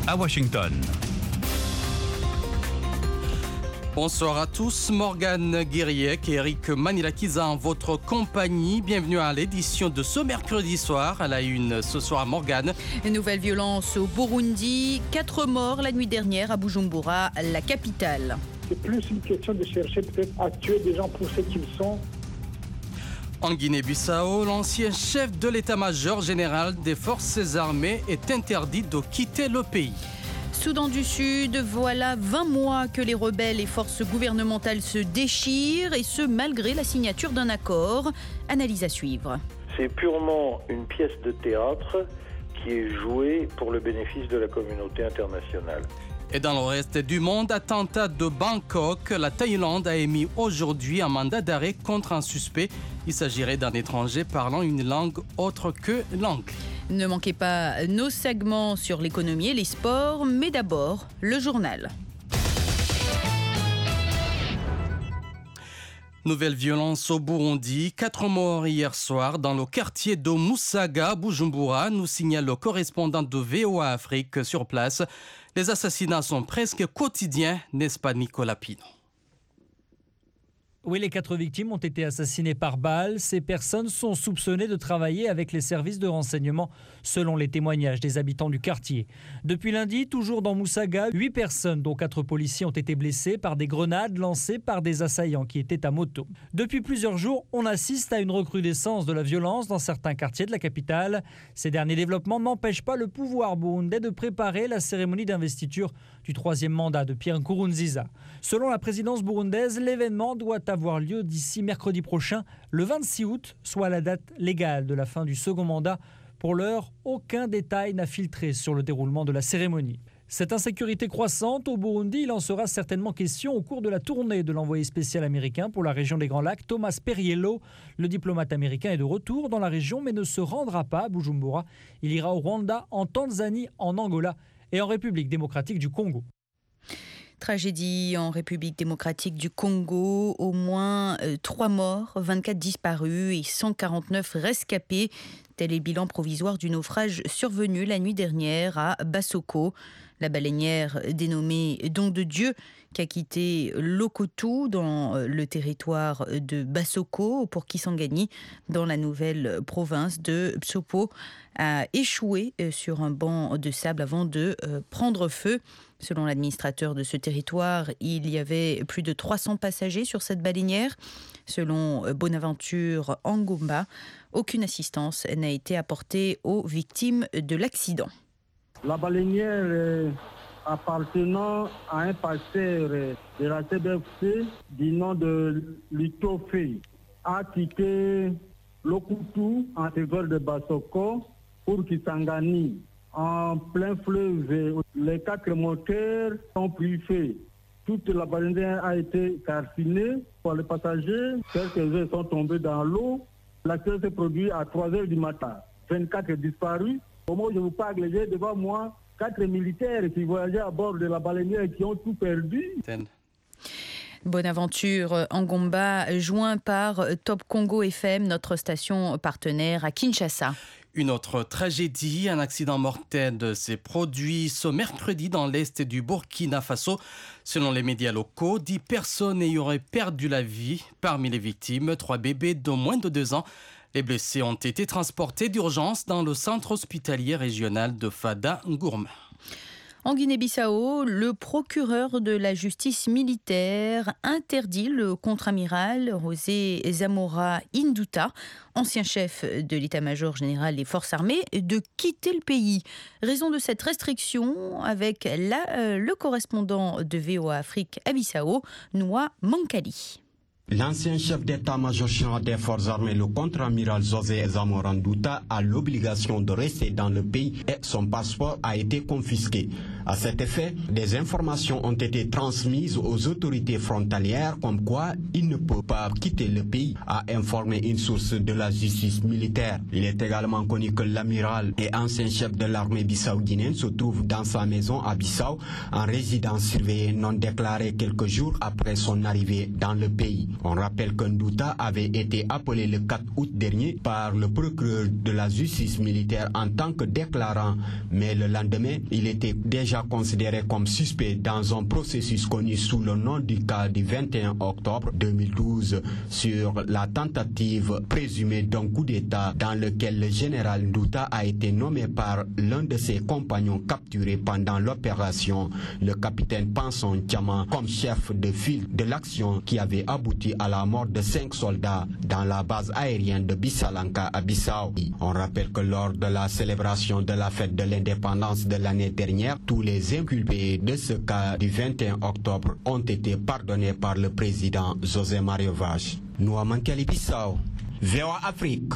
à Washington. Bonsoir à tous, Morgane Guiriec et Eric Manilakiza en votre compagnie. Bienvenue à l'édition de ce mercredi soir. À la une ce soir, Morgane. Une nouvelle violence au Burundi. 4 morts la nuit dernière à Bujumbura, la capitale. C'est plus une question de chercher peut-être à tuer des gens pour ce qu'ils sont. En Guinée-Bissau, l'ancien chef de l'état-major général des forces armées est interdit de quitter le pays. Soudan du Sud, voilà 20 mois que les rebelles et forces gouvernementales se déchirent, et ce malgré la signature d'un accord. Analyse à suivre. C'est purement une pièce de théâtre qui est jouée pour le bénéfice de la communauté internationale. Et dans le reste du monde, attentat de Bangkok, la Thaïlande a émis aujourd'hui un mandat d'arrêt contre un suspect. Il s'agirait d'un étranger parlant une langue autre que l'anglais. Ne manquez pas nos segments sur l'économie et les sports, mais d'abord, le journal. Nouvelle violence au Burundi. 4 morts hier soir dans le quartier de Musaga, Bujumbura, nous signale le correspondant de VOA Afrique sur place. Les assassinats sont presque quotidiens, n'est-ce pas Nicolas Pino? Oui, les 4 victimes ont été assassinées par balle. Ces personnes sont soupçonnées de travailler avec les services de renseignement, selon les témoignages des habitants du quartier. Depuis lundi, toujours dans Musaga, 8 personnes, dont 4 policiers, ont été blessées par des grenades lancées par des assaillants qui étaient à moto. Depuis plusieurs jours, on assiste à une recrudescence de la violence dans certains quartiers de la capitale. Ces derniers développements n'empêchent pas le pouvoir burundais de préparer la cérémonie d'investiture du 3e mandat de Pierre Nkurunziza. Selon la présidence burundaise, l'événement doit avoir lieu d'ici mercredi prochain, le 26 août, soit la date légale de la fin du second mandat. Pour l'heure, aucun détail n'a filtré sur le déroulement de la cérémonie. Cette insécurité croissante au Burundi, il en sera certainement question au cours de la tournée de l'envoyé spécial américain pour la région des Grands Lacs, Thomas Perriello. Le diplomate américain est de retour dans la région mais ne se rendra pas à Bujumbura. Il ira au Rwanda, en Tanzanie, en Angola et en République démocratique du Congo. Tragédie en République démocratique du Congo, au moins 3 morts, 24 disparus et 149 rescapés. Tel est le bilan provisoire du naufrage survenu la nuit dernière à Bassoko. La baleinière dénommée Don de Dieu, qui a quitté Lokotou dans le territoire de Bassoko pour Kisangani, dans la nouvelle province de Psopo, a échoué sur un banc de sable avant de prendre feu. Selon l'administrateur de ce territoire, il y avait plus de 300 passagers sur cette baleinière. Selon Bonaventure Angomba, aucune assistance n'a été apportée aux victimes de l'accident. La baleinière appartenant à un pasteur de la CBFC du nom de Litofei a quitté Lokutu en territoire de Bassoko pour Kisangani. En plein fleuve, les 4 moteurs ont pris feu. Toute la baleinière a été calcinée par les passagers. Quelques-uns sont tombés dans l'eau. L'accident s'est produit à 3h du matin. 24 disparus. Au moment où je vous parle, j'ai devant moi 4 militaires qui voyageaient à bord de la baleinière et qui ont tout perdu. Bonaventure Angomba, joint par Top Congo FM, notre station partenaire à Kinshasa. Une autre tragédie, un accident mortel s'est produit ce mercredi dans l'est du Burkina Faso. Selon les médias locaux, 10 personnes y auraient perdu la vie. Parmi les victimes, 3 bébés de moins de 2 ans. Les blessés ont été transportés d'urgence dans le centre hospitalier régional de Fada Ngourma. En Guinée-Bissau, le procureur de la justice militaire interdit le contre-amiral José Zamora Induta, ancien chef de l'état-major général des forces armées, de quitter le pays. Raison de cette restriction avec le correspondant de VOA Afrique à Bissau, Noah Mankali. L'ancien chef d'état-major général des forces armées, le contre-amiral José Zamora Nduta, a l'obligation de rester dans le pays et son passeport a été confisqué. À cet effet, des informations ont été transmises aux autorités frontalières comme quoi il ne peut pas quitter le pays, a informé une source de la justice militaire. Il est également connu que l'amiral et ancien chef de l'armée bissau-guinéenne se trouve dans sa maison à Bissau en résidence surveillée non déclarée quelques jours après son arrivée dans le pays. On rappelle que Nduta avait été appelé le 4 août dernier par le procureur de la justice militaire en tant que déclarant, mais le lendemain, il était déjà déjà considéré comme suspect dans un processus connu sous le nom du cas du 21 octobre 2012 sur la tentative présumée d'un coup d'État dans lequel le général Nduta a été nommé par l'un de ses compagnons capturés pendant l'opération, le capitaine Panson Tchama, comme chef de file de l'action qui avait abouti à la mort de 5 soldats dans la base aérienne de Bissalanka à Bissau. On rappelle que lors de la célébration de la fête de l'indépendance de l'année dernière, tous les inculpés de ce cas du 21 octobre ont été pardonnés par le président José Mario Vaz. Nouamankeli Bissau, VOA Afrique.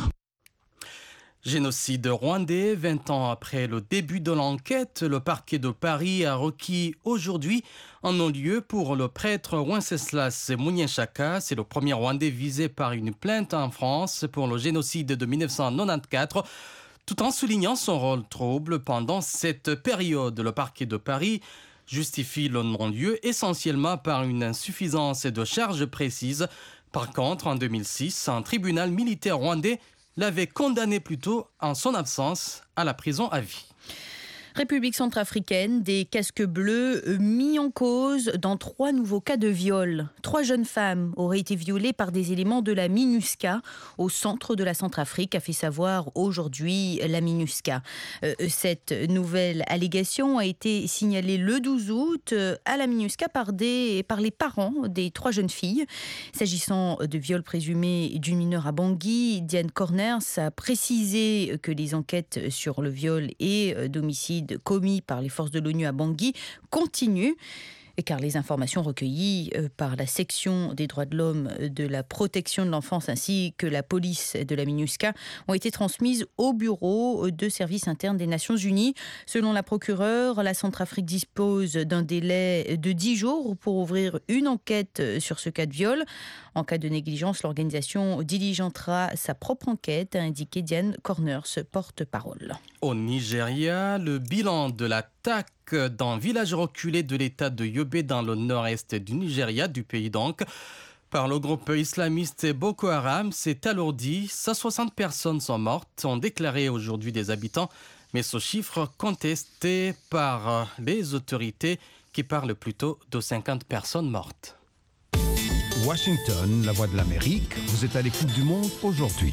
Génocide rwandais, 20 ans après le début de l'enquête, le parquet de Paris a requis aujourd'hui un non-lieu pour le prêtre Wenceslas Munyeshaka. C'est le premier Rwandais visé par une plainte en France pour le génocide de 1994. Tout en soulignant son rôle trouble pendant cette période, le parquet de Paris justifie le non-lieu essentiellement par une insuffisance de charges précises. Par contre, en 2006, un tribunal militaire rwandais l'avait condamné plutôt en son absence à la prison à vie. République centrafricaine, des casques bleus mis en cause dans 3 nouveaux cas de viol. 3 jeunes femmes auraient été violées par des éléments de la MINUSCA au centre de la Centrafrique, a fait savoir aujourd'hui la MINUSCA. Cette nouvelle allégation a été signalée le 12 août à la MINUSCA par les parents des 3 jeunes filles. S'agissant de viols présumés d'une mineure à Bangui, Diane Corners a précisé que les enquêtes sur le viol et d'homicide commis par les forces de l'ONU à Bangui continuent, car les informations recueillies par la section des droits de l'homme, de la protection de l'enfance ainsi que la police de la MINUSCA ont été transmises au bureau de service interne des Nations Unies. Selon la procureure, la Centrafrique dispose d'un délai de 10 jours pour ouvrir une enquête sur ce cas de viol. En cas de négligence, l'organisation diligentera sa propre enquête, a indiqué Diane Corners, porte-parole. Au Nigeria, le bilan de l'attaque dans un village reculé de l'état de Yobe dans le nord-est du Nigeria, du pays donc, par le groupe islamiste Boko Haram s'est alourdi. 160 personnes sont mortes, ont déclaré aujourd'hui des habitants, mais ce chiffre contesté par les autorités qui parlent plutôt de 50 personnes mortes. Washington, la voix de l'Amérique, vous êtes à l'écoute du monde aujourd'hui.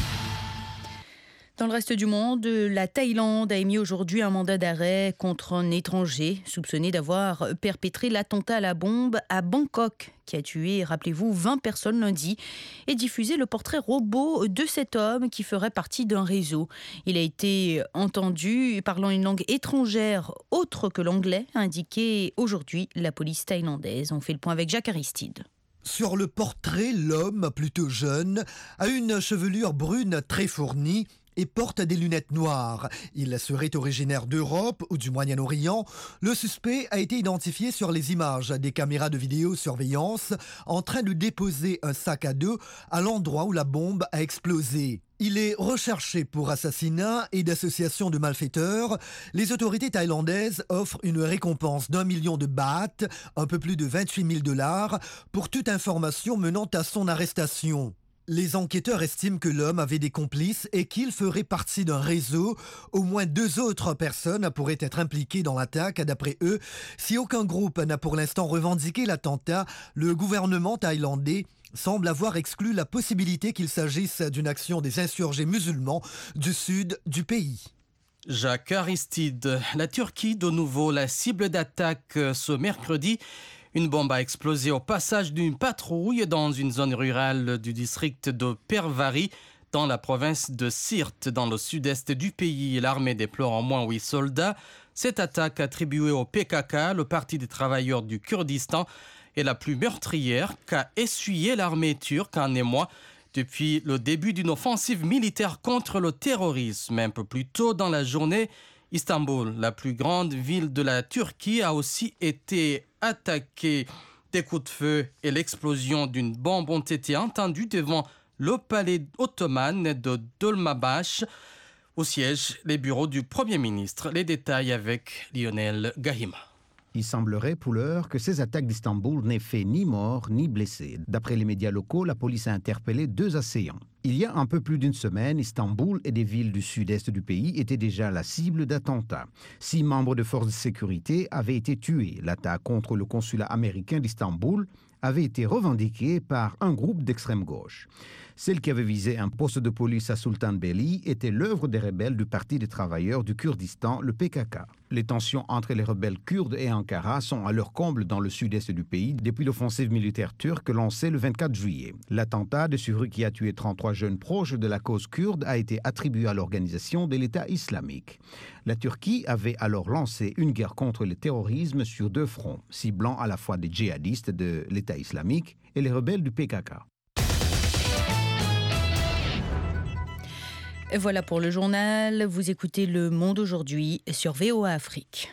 Dans le reste du monde, la Thaïlande a émis aujourd'hui un mandat d'arrêt contre un étranger soupçonné d'avoir perpétré l'attentat à la bombe à Bangkok, qui a tué, rappelez-vous, 20 personnes lundi, et diffusé le portrait robot de cet homme qui ferait partie d'un réseau. Il a été entendu parlant une langue étrangère autre que l'anglais, a indiqué aujourd'hui la police thaïlandaise. On fait le point avec Jacques Aristide. Sur le portrait, l'homme, plutôt jeune, a une chevelure brune très fournie et porte des lunettes noires. Il serait originaire d'Europe ou du Moyen-Orient. Le suspect a été identifié sur les images des caméras de vidéosurveillance en train de déposer un sac à dos à l'endroit où la bombe a explosé. Il est recherché pour assassinat et d'association de malfaiteurs. Les autorités thaïlandaises offrent une récompense d'1 million de bahts, un peu plus de 28 000 $, pour toute information menant à son arrestation. Les enquêteurs estiment que l'homme avait des complices et qu'il ferait partie d'un réseau. Au moins 2 autres personnes pourraient être impliquées dans l'attaque. D'après eux, si aucun groupe n'a pour l'instant revendiqué l'attentat, le gouvernement thaïlandais semble avoir exclu la possibilité qu'il s'agisse d'une action des insurgés musulmans du sud du pays. Jacques Aristide, la Turquie, de nouveau la cible d'attaque ce mercredi. Une bombe a explosé au passage d'une patrouille dans une zone rurale du district de Pervari, dans la province de Sirte, dans le sud-est du pays. L'armée déplore au moins 8 soldats. Cette attaque attribuée au PKK, le Parti des travailleurs du Kurdistan, est la plus meurtrière qu'a essuyé l'armée turque en émoi depuis le début d'une offensive militaire contre le terrorisme. Un peu plus tôt dans la journée, Istanbul, la plus grande ville de la Turquie, a aussi été attaquée. Des coups de feu et l'explosion d'une bombe ont été entendus devant le palais ottoman de Dolmabahçe, où siègent les bureaux du Premier ministre. Les détails avec Lionel Gahima. Il semblerait pour l'heure que ces attaques d'Istanbul n'aient fait ni mort ni blessés. D'après les médias locaux, la police a interpellé 2 assaillants. Il y a un peu plus d'une semaine, Istanbul et des villes du sud-est du pays étaient déjà la cible d'attentats. 6 membres de forces de sécurité avaient été tués. L'attaque contre le consulat américain d'Istanbul avait été revendiquée par un groupe d'extrême gauche. Celle qui avait visé un poste de police à Sultanbeyli était l'œuvre des rebelles du Parti des travailleurs du Kurdistan, le PKK. Les tensions entre les rebelles kurdes et Ankara sont à leur comble dans le sud-est du pays depuis l'offensive militaire turque lancée le 24 juillet. L'attentat de Suruç qui a tué 33 jeunes proches de la cause kurde a été attribué à l'organisation de l'État islamique. La Turquie avait alors lancé une guerre contre le terrorisme sur 2 fronts, ciblant à la fois des djihadistes de l'État islamique et les rebelles du PKK. Voilà pour le journal. Vous écoutez Le Monde aujourd'hui sur VOA Afrique.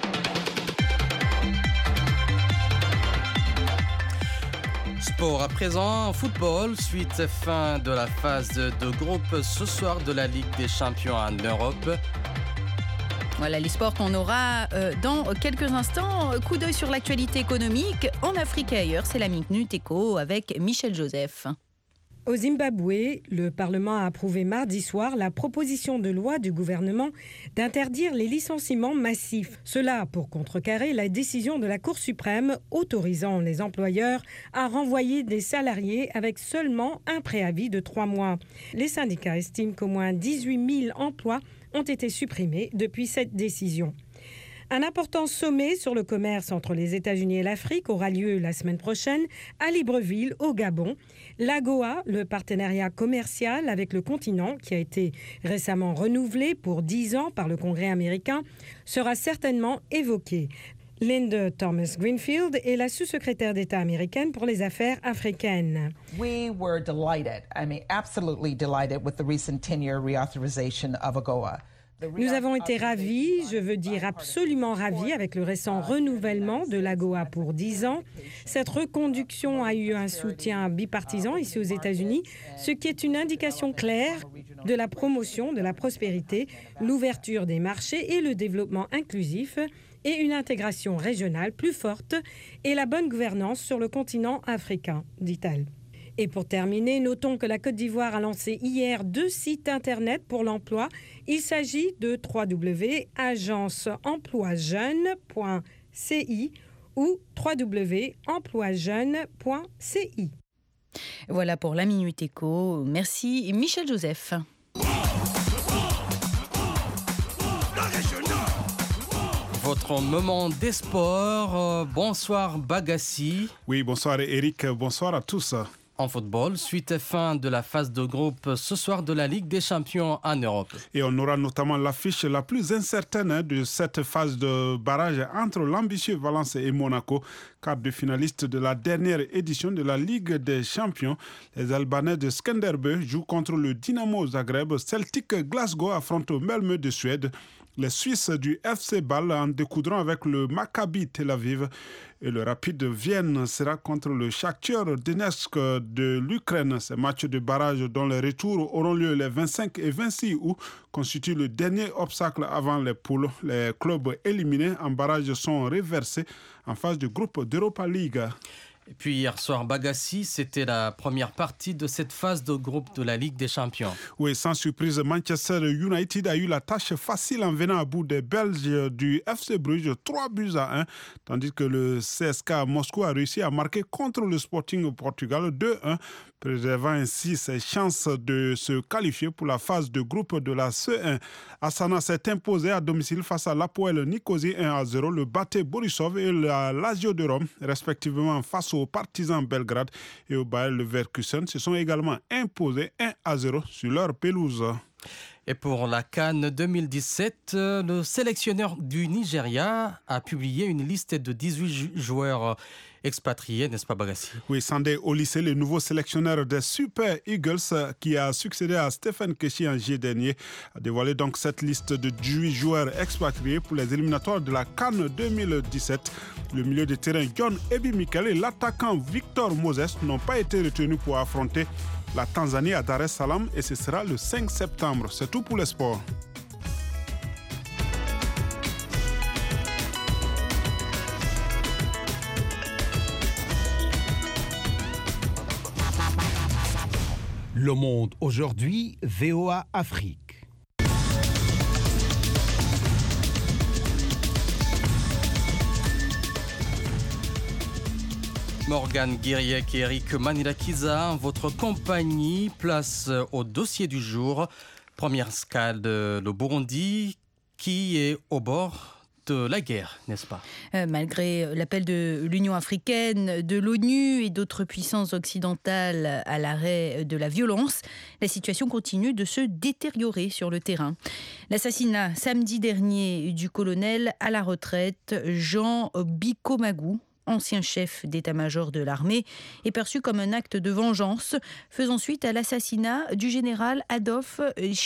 Sport à présent, football, suite fin de la phase de groupe ce soir de la Ligue des Champions en Europe. Voilà les sports qu'on aura dans quelques instants. Coup d'œil sur l'actualité économique en Afrique et ailleurs. C'est la Minute Éco avec Michel Joseph. Au Zimbabwe, le Parlement a approuvé mardi soir la proposition de loi du gouvernement d'interdire les licenciements massifs. Cela pour contrecarrer la décision de la Cour suprême autorisant les employeurs à renvoyer des salariés avec seulement un préavis de 3 mois. Les syndicats estiment qu'au moins 18 000 emplois ont été supprimés depuis cette décision. Un important sommet sur le commerce entre les États-Unis et l'Afrique aura lieu la semaine prochaine à Libreville, au Gabon. L'AGOA, le partenariat commercial avec le continent, qui a été récemment renouvelé pour 10 ans par le Congrès américain, sera certainement évoqué. Linda Thomas-Greenfield est la sous-secrétaire d'État américaine pour les affaires africaines. We were delighted, absolutely delighted with the recent 10-year reauthorization of AGOA. Nous avons été ravis, je veux dire absolument ravis, avec le récent renouvellement de l'AGOA pour 10 ans. Cette reconduction a eu un soutien bipartisan ici aux États-Unis, ce qui est une indication claire de la promotion de la prospérité, l'ouverture des marchés et le développement inclusif et une intégration régionale plus forte et la bonne gouvernance sur le continent africain, dit-elle. Et pour terminer, notons que la Côte d'Ivoire a lancé hier 2 sites internet pour l'emploi. Il s'agit de www.agenceemploijeune.ci ou www.emploijeune.ci. Voilà pour la Minute Éco. Merci Michel Joseph. Votre moment des sports. Bonsoir Bagassi. Oui, bonsoir Eric. Bonsoir à tous. En football, suite et fin de la phase de groupe ce soir de la Ligue des Champions en Europe. Et on aura notamment l'affiche la plus incertaine de cette phase de barrage entre l'ambitieux Valence et Monaco, quart de finaliste de la dernière édition de la Ligue des Champions. Les Albanais de Skanderbe jouent contre le Dynamo Zagreb. Celtic Glasgow affronte Malmö de Suède. Les Suisses du FC Bâle en découdront avec le Maccabi Tel Aviv. Et le Rapide Vienne sera contre le Shakhtar Donetsk de l'Ukraine. Ces matchs de barrage dont les retours auront lieu les 25 et 26 août constituent le dernier obstacle avant les poules. Les clubs éliminés en barrage sont reversés en phase de groupe d'Europa League. Et puis hier soir, Bagassi, c'était la première partie de cette phase de groupe de la Ligue des Champions. Oui, sans surprise, Manchester United a eu la tâche facile en venant à bout des Belges du FC Bruges, 3-1, tandis que le CSKA Moscou a réussi à marquer contre le Sporting Portugal 2-1, préservant ainsi ses chances de se qualifier pour la phase de groupe de la C1. Astana s'est imposé à domicile face à l'Apoel Nicosie 1-0, le Bate Borisov et la Lazio de Rome, respectivement face aux Partisans Belgrade et au Bayer Leverkusen, se sont également imposés 1-0 sur leur pelouse. Et pour la CAN 2017, le sélectionneur du Nigeria a publié une liste de 18 joueurs expatriés, n'est-ce pas Bagassi? Oui, Sandé Olise, le nouveau sélectionneur des Super Eagles qui a succédé à Stephen Keshi en juillet dernier, a dévoilé donc cette liste de 18 joueurs expatriés pour les éliminatoires de la CAN 2017. Le milieu de terrain John Ebi Mikel et l'attaquant Victor Moses n'ont pas été retenus pour affronter la Tanzanie à Dar es Salaam et ce sera le 5 septembre. C'est tout pour les sports. Le Monde aujourd'hui, VOA Afrique. Morgane Guiriec et Eric Manilakiza, en votre compagnie, place au dossier du jour. Première escale, le Burundi, qui est au bord de la guerre, n'est-ce pas ? Malgré l'appel de l'Union africaine, de l'ONU et d'autres puissances occidentales à l'arrêt de la violence, la situation continue de se détériorer sur le terrain. L'assassinat samedi dernier du colonel à la retraite Jean Bikomagu, ancien chef d'état-major de l'armée, est perçu comme un acte de vengeance, faisant suite à l'assassinat du général Adolphe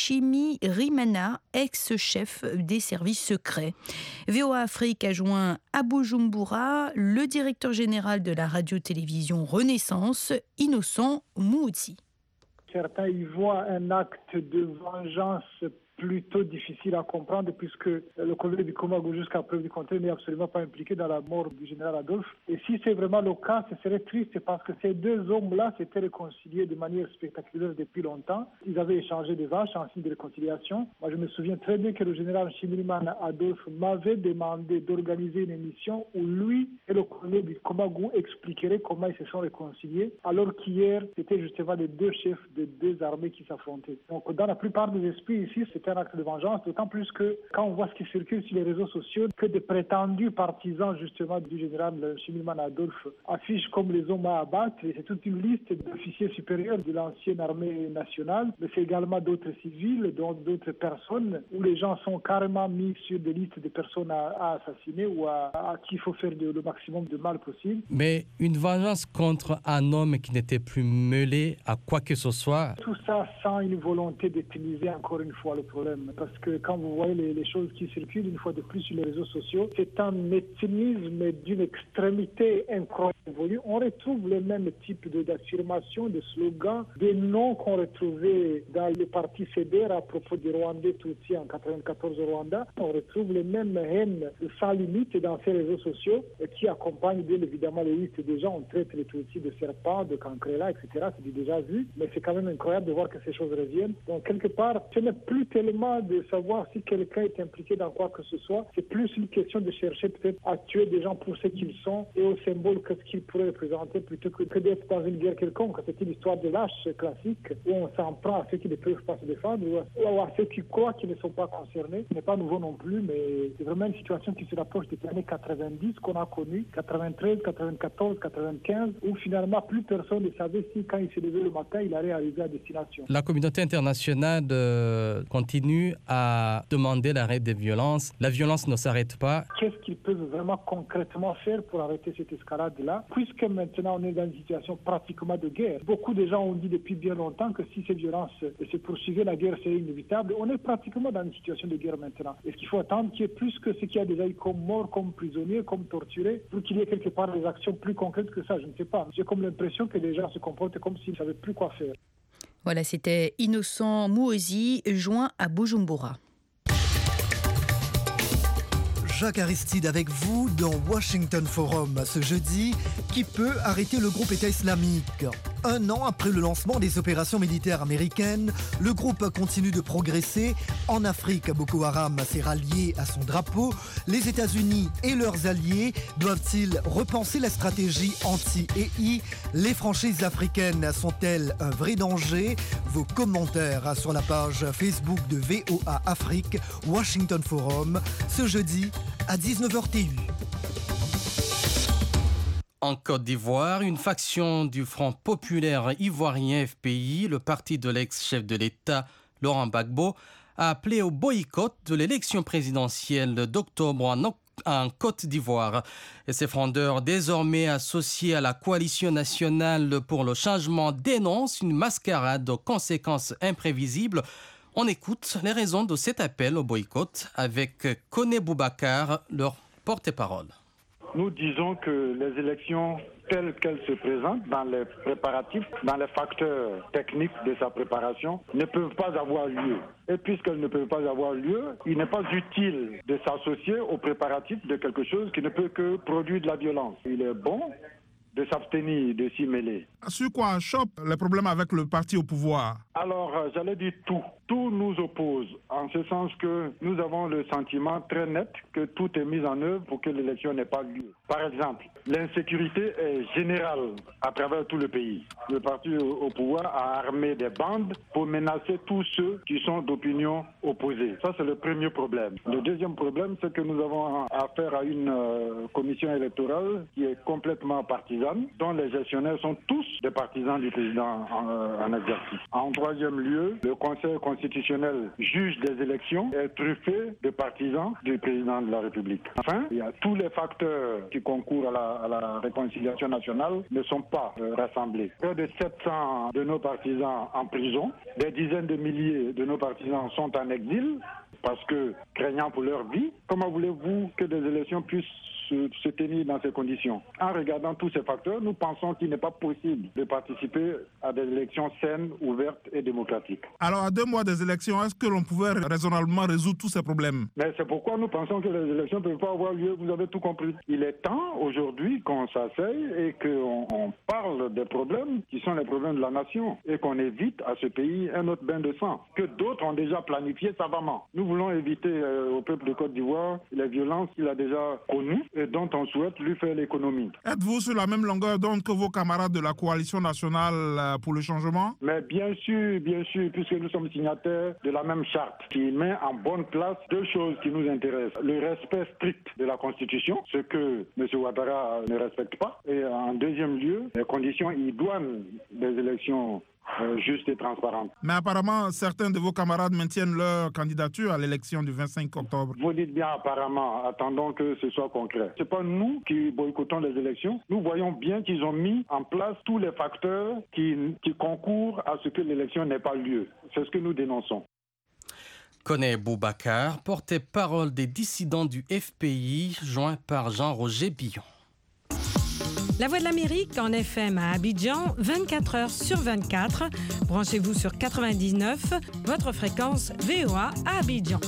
Nshimirimana, ex-chef des services secrets. VOA Afrique a joint à Bujumbura le directeur général de la radio-télévision Renaissance, Innocent Muotsi. Certains y voient un acte de vengeance plutôt difficile à comprendre puisque le colonel Bikomagu, jusqu'à preuve du contraire, n'est absolument pas impliqué dans la mort du général Adolphe. Et si c'est vraiment le cas, ce serait triste parce que ces deux hommes-là s'étaient réconciliés de manière spectaculaire depuis longtemps. Ils avaient échangé des vaches en signe de réconciliation. Moi, je me souviens très bien que le général Nshimirimana Adolphe m'avait demandé d'organiser une émission où lui et le colonel Bikomagu expliqueraient comment ils se sont réconciliés, alors qu'hier, c'était justement les deux chefs de deux armées qui s'affrontaient. Donc, dans la plupart des esprits ici, c'était un acte de vengeance, d'autant plus que quand on voit ce qui circule sur les réseaux sociaux, que des prétendus partisans justement du général Nshimirimana Adolphe affichent comme les hommes à abattre. Et c'est toute une liste d'officiers supérieurs de l'ancienne armée nationale, mais c'est également d'autres civils, d'autres personnes, où les gens sont carrément mis sur des listes de personnes à assassiner ou à qui il faut faire le maximum de mal possible. Mais une vengeance contre un homme qui n'était plus mêlé à quoi que ce soit. Tout ça sans une volonté d'utiliser encore une fois le problème. Parce que quand vous voyez les choses qui circulent une fois de plus sur les réseaux sociaux, c'est un cynisme d'une extrémité incroyable. On retrouve le même type d'affirmation, de slogans, des noms qu'on retrouvait dans le parti CDR à propos des Rwandais Tutsis en 1994 au Rwanda. On retrouve les mêmes haines sans limite dans ces réseaux sociaux qui accompagnent bien évidemment les listes des gens. On traite les Tutsis de serpents, de cancrela, etc. C'est déjà vu, mais c'est quand même incroyable de voir que ces choses reviennent. Donc quelque part, ce n'est plus tellement de savoir si quelqu'un est impliqué dans quoi que ce soit. C'est plus une question de chercher peut-être à tuer des gens pour ce qu'ils sont et au symbole que ce qu'ils pourraient représenter plutôt que d'être dans une guerre quelconque. C'est une histoire de lâche classique où on s'en prend à ceux qui ne peuvent pas se défendre ou à ceux qui croient qu'ils ne sont pas concernés. Ce n'est pas nouveau non plus, mais c'est vraiment une situation qui se rapproche des années 90 qu'on a connues, 93, 94, 95, où finalement plus personne ne savait si quand il se levait le matin, il allait arriver à destination. La communauté internationale continue à demander l'arrêt des violences. La violence ne s'arrête pas. Qu'est-ce qu'ils peuvent vraiment concrètement faire pour arrêter cette escalade-là, puisque maintenant on est dans une situation pratiquement de guerre. Beaucoup de gens ont dit depuis bien longtemps que si ces violences se poursuivaient, la guerre serait inévitable. On est pratiquement dans une situation de guerre maintenant. Est-ce qu'il faut attendre qu'il y ait plus que ce qu'il y a déjà eu comme morts, comme prisonniers, comme torturés, pour qu'il y ait quelque part des actions plus concrètes que ça? Je ne sais pas. J'ai comme l'impression que les gens se comportent comme s'ils ne savaient plus quoi faire. Voilà, c'était Innocent Muotsi, joint à Bujumbura. Jacques Aristide avec vous dans Washington Forum ce jeudi. Qui peut arrêter le groupe État islamique ? Un an après le lancement des opérations militaires américaines, le groupe continue de progresser. En Afrique, Boko Haram s'est rallié à son drapeau. Les États-Unis et leurs alliés doivent-ils repenser la stratégie anti-EI ? Les franchises africaines sont-elles un vrai danger ? Vos commentaires sur la page Facebook de VOA Afrique, Washington Forum, ce jeudi à 19h TU. En Côte d'Ivoire, une faction du Front populaire ivoirien FPI, le parti de l'ex-chef de l'État Laurent Gbagbo, a appelé au boycott de l'élection présidentielle d'octobre en Côte d'Ivoire. Et ces frondeurs, désormais associés à la coalition nationale pour le changement, dénoncent une mascarade aux conséquences imprévisibles. On écoute les raisons de cet appel au boycott avec Koné Boubacar, leur porte-parole. Nous disons que les élections telles qu'elles se présentent dans les préparatifs, dans les facteurs techniques de sa préparation, ne peuvent pas avoir lieu. Et puisqu'elles ne peuvent pas avoir lieu, il n'est pas utile de s'associer aux préparatifs de quelque chose qui ne peut que produire de la violence. Il est bon de s'abstenir de s'y mêler. Sur quoi chope les problèmes avec le parti au pouvoir? Alors, j'allais dire tout. Tout nous oppose, en ce sens que nous avons le sentiment très net que tout est mis en œuvre pour que l'élection n'ait pas lieu. Par exemple, l'insécurité est générale à travers tout le pays. Le parti au pouvoir a armé des bandes pour menacer tous ceux qui sont d'opinion opposée. Ça, c'est le premier problème. Le deuxième problème, c'est que nous avons affaire à une commission électorale qui est complètement partisane, dont les gestionnaires sont tous des partisans du président en exercice. En troisième lieu, le Conseil constitutionnel juge des élections est truffé de partisans du président de la République. Enfin, il y a tous les facteurs qui concourent à la réconciliation nationale ne sont pas rassemblés. Près de 700 de nos partisans en prison, des dizaines de milliers de nos partisans sont en exil parce que craignant pour leur vie. Comment voulez-vous que des élections puissent se tenir dans ces conditions? En regardant tous ces facteurs, nous pensons qu'il n'est pas possible de participer à des élections saines, ouvertes et démocratiques. Alors, à 2 mois des élections, est-ce que l'on pouvait raisonnablement résoudre tous ces problèmes? Mais c'est pourquoi nous pensons que les élections ne peuvent pas avoir lieu. Vous avez tout compris. Il est temps aujourd'hui qu'on s'asseye et qu'on parle des problèmes qui sont les problèmes de la nation et qu'on évite à ce pays un autre bain de sang que d'autres ont déjà planifié savamment. Nous voulons éviter au peuple de Côte d'Ivoire les violences qu'il a déjà connues et dont on souhaite lui faire l'économie. Êtes-vous sur la même longueur d'onde que vos camarades de la coalition nationale pour le changement? Mais bien sûr, puisque nous sommes signataires de la même charte qui met en bonne place 2 choses qui nous intéressent. Le respect strict de la Constitution, ce que M. Ouattara ne respecte pas. Et en deuxième lieu, les conditions idoines des élections juste et transparente. Mais apparemment, certains de vos camarades maintiennent leur candidature à l'élection du 25 octobre. Vous dites bien apparemment, attendons que ce soit concret. Ce n'est pas nous qui boycottons les élections. Nous voyons bien qu'ils ont mis en place tous les facteurs qui concourent à ce que l'élection n'ait pas lieu. C'est ce que nous dénonçons. Koné Boubacar, porte-parole des dissidents du FPI, joint par Jean-Roger Billon. La Voix de l'Amérique en FM à Abidjan, 24 heures sur 24. Branchez-vous sur 99, votre fréquence VOA à Abidjan.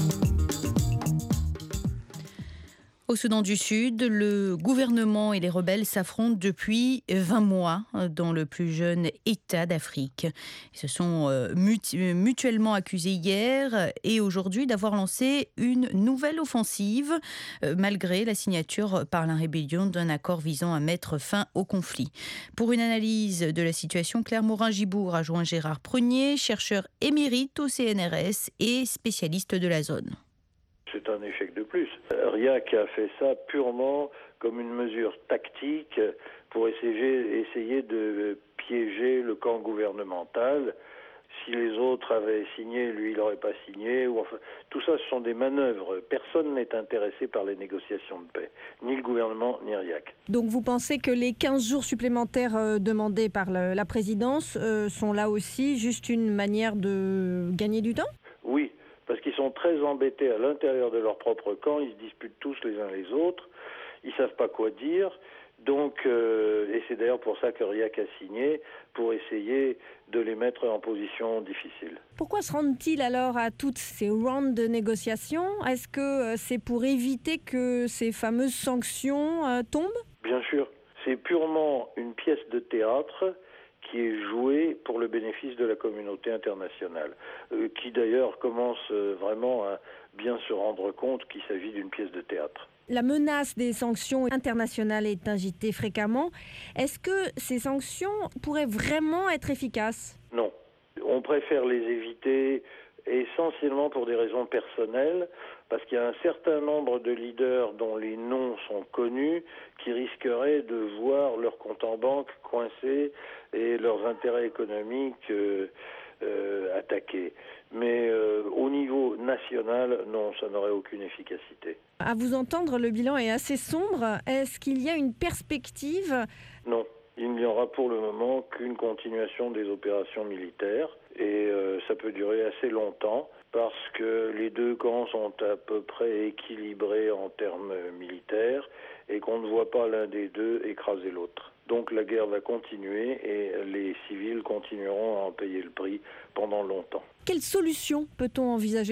Au Soudan du Sud, le gouvernement et les rebelles s'affrontent depuis 20 mois dans le plus jeune État d'Afrique. Ils se sont mutuellement accusés hier et aujourd'hui d'avoir lancé une nouvelle offensive malgré la signature par la rébellion d'un accord visant à mettre fin au conflit. Pour une analyse de la situation, Claire Morin-Gibour a joint Gérard Prunier, chercheur émérite au CNRS et spécialiste de la zone. C'est un échec de plus. RIAC a fait ça purement comme une mesure tactique pour essayer de piéger le camp gouvernemental. Si les autres avaient signé, lui, il n'aurait pas signé. Tout ça, ce sont des manœuvres. Personne n'est intéressé par les négociations de paix, ni le gouvernement, ni RIAC. Donc vous pensez que les 15 jours supplémentaires demandés par la présidence sont là aussi juste une manière de gagner du temps ? Oui. Parce qu'ils sont très embêtés à l'intérieur de leur propre camp, ils se disputent tous les uns les autres, ils ne savent pas quoi dire, donc, et c'est d'ailleurs pour ça que RIAC a signé, pour essayer de les mettre en position difficile. Pourquoi se rendent-ils alors à toutes ces rounds de négociations ? Est-ce que c'est pour éviter que ces fameuses sanctions tombent ? Bien sûr, c'est purement une pièce de théâtre qui est joué pour le bénéfice de la communauté internationale, qui d'ailleurs commence vraiment à bien se rendre compte qu'il s'agit d'une pièce de théâtre. La menace des sanctions internationales est agitée fréquemment. Est-ce que ces sanctions pourraient vraiment être efficaces ? Non. On préfère les éviter essentiellement pour des raisons personnelles, parce qu'il y a un certain nombre de leaders dont les noms sont connus qui risqueraient de voir leur compte en banque coincé et leurs intérêts économiques attaqués. Mais au niveau national, non, ça n'aurait aucune efficacité. À vous entendre, le bilan est assez sombre. Est-ce qu'il y a une perspective ? Non, il n'y aura pour le moment qu'une continuation des opérations militaires et ça peut durer assez longtemps parce que les deux camps sont à peu près équilibrés en termes militaires et qu'on ne voit pas l'un des deux écraser l'autre. Donc la guerre va continuer et les civils continueront à en payer le prix pendant longtemps. Quelle solution peut-on envisager pour vous ?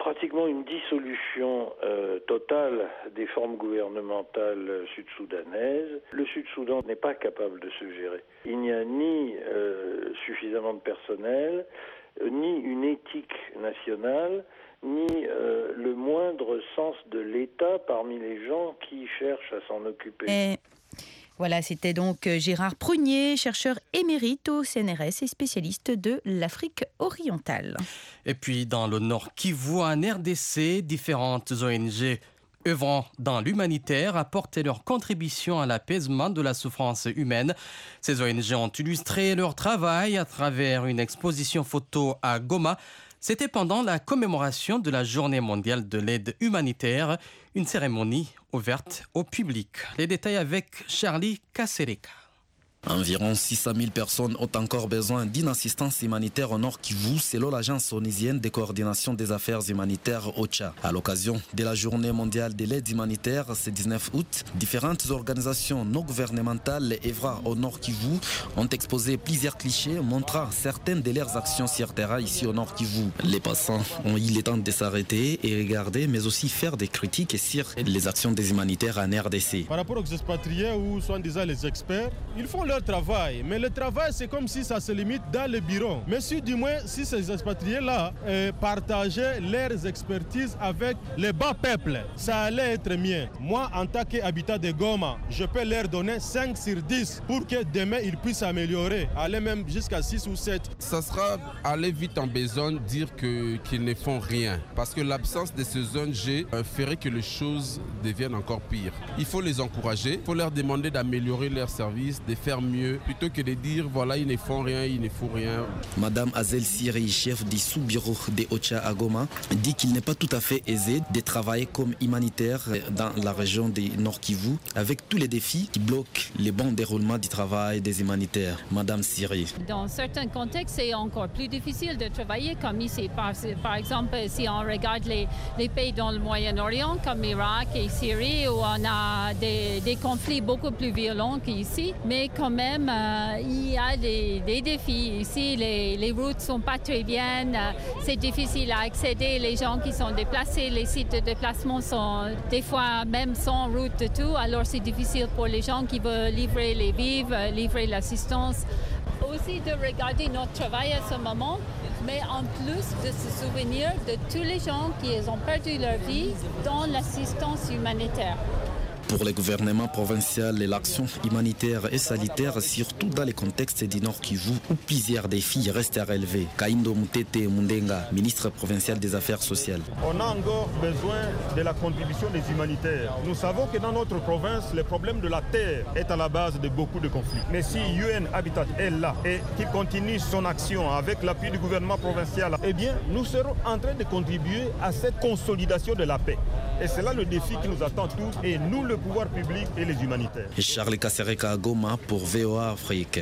pratiquement une dissolution totale des formes gouvernementales sud-soudanaises. Le Sud-Soudan n'est pas capable de se gérer. Il n'y a ni suffisamment de personnel, ni une éthique nationale, ni le moindre sens de l'État parmi les gens qui cherchent à s'en occuper. Voilà, c'était donc Gérard Prunier, chercheur émérite au CNRS et spécialiste de l'Afrique orientale. Et puis dans le Nord Kivu, en RDC, différentes ONG œuvrant dans l'humanitaire apportent leur contribution à l'apaisement de la souffrance humaine. Ces ONG ont illustré leur travail à travers une exposition photo à Goma. C'était pendant la commémoration de la Journée mondiale de l'aide humanitaire, une cérémonie ouverte au public. Les détails avec Charlie Kasereka. Environ 600 000 personnes ont encore besoin d'une assistance humanitaire au Nord Kivu, selon l'Agence onusienne de coordination des affaires humanitaires OCHA. À l'occasion de la Journée mondiale de l'aide humanitaire, ce 19 août, différentes organisations non gouvernementales œuvrant au Nord Kivu ont exposé plusieurs clichés montrant certaines de leurs actions sur terrain ici au Nord Kivu. Les passants ont eu le temps de s'arrêter et regarder, mais aussi faire des critiques sur les actions des humanitaires en RDC. Par rapport aux expatriés ou soi-disant les experts, ils font leur travail, mais le travail c'est comme si ça se limite dans le bureau. Mais si du moins si ces expatriés-là partageaient leurs expertises avec les bas peuples, ça allait être mieux. Moi, en tant qu'habitant de Goma, je peux leur donner 5 sur 10 pour que demain ils puissent s'améliorer, aller même jusqu'à 6 ou 7. Ça sera aller vite en besogne, dire qu'ils ne font rien. Parce que l'absence de ces ONG ferait que les choses deviennent encore pires. Il faut les encourager, il faut leur demander d'améliorer leurs services, de faire mieux, plutôt que de dire voilà, ils ne font rien, ils ne font rien. Madame Azel Siri, chef du sous-bureau de OCHA à Goma, dit qu'il n'est pas tout à fait aisé de travailler comme humanitaire dans la région du Nord Kivu, avec tous les défis qui bloquent le bon déroulement du travail des humanitaires. Madame Siri. Dans certains contextes, c'est encore plus difficile de travailler comme ici. Par exemple, si on regarde les pays dans le Moyen-Orient, comme Irak et Syrie, où on a des conflits beaucoup plus violents qu'ici, mais quand même, il y a des défis. Ici, les routes ne sont pas très bien, c'est difficile à accéder. Les gens qui sont déplacés, les sites de déplacement sont des fois même sans route de tout. Alors, c'est difficile pour les gens qui veulent livrer les vivres, livrer l'assistance. Aussi de regarder notre travail à ce moment, mais en plus de se souvenir de tous les gens qui ont perdu leur vie dans l'assistance humanitaire. Pour le gouvernement provincial, l'action humanitaire et sanitaire, surtout dans les contextes du Nord Kivu, où plusieurs défis restent à relever. Kaindo Mutete Mundenga, ministre provincial des Affaires sociales. On a encore besoin de la contribution des humanitaires. Nous savons que dans notre province, le problème de la terre est à la base de beaucoup de conflits. Mais si UN Habitat est là et qu'il continue son action avec l'appui du gouvernement provincial, eh bien, nous serons en train de contribuer à cette consolidation de la paix. Et c'est là le défi qui nous attend tous, et nous, le pouvoir public et les humanitaires. Charles Kasereka à Goma pour VOA Afrique.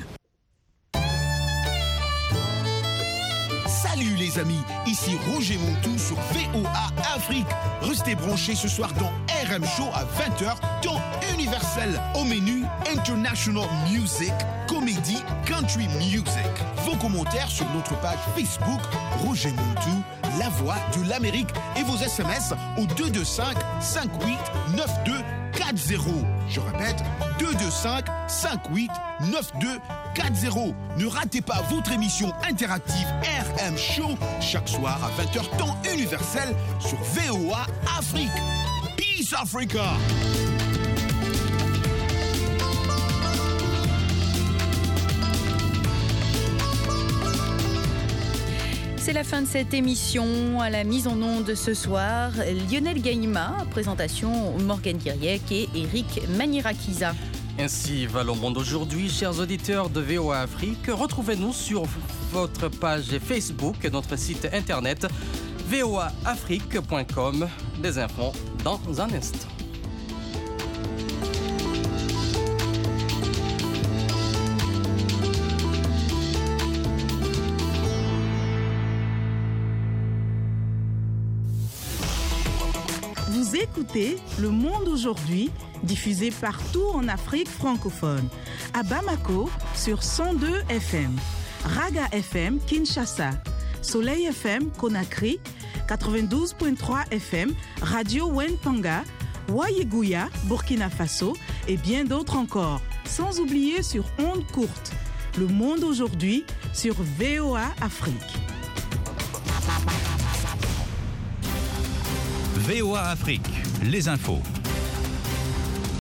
Salut les amis, ici Roger Montou sur VOA Afrique. Restez branchés ce soir dans RM Show à 20h, temps universel. Au menu, International Music, comédie, country music. Vos commentaires sur notre page Facebook, Roger Montou, la voix de l'Amérique, et vos SMS au 225 58 92 40. Je répète, 225 58 92 40. Ne ratez pas votre émission interactive RM Show chaque soir à 20h temps universel sur VOA Afrique. Peace Africa! C'est la fin de cette émission. À la mise en onde ce soir, Lionel Gaïma, présentation Morgane Guiriec et Eric Manirakiza. Ainsi va le monde aujourd'hui, chers auditeurs de VOA Afrique. Retrouvez-nous sur votre page Facebook et notre site internet voaafrique.com. Des infos dans un instant. Vous écoutez Le Monde aujourd'hui, diffusé partout en Afrique francophone. À Bamako, sur 102 FM. Raga FM, Kinshasa. Soleil FM, Conakry. 92.3 FM, Radio Wentanga, Wayeguya, Burkina Faso et bien d'autres encore. Sans oublier sur ondes courtes. Le monde aujourd'hui sur VOA Afrique. VOA Afrique, les infos.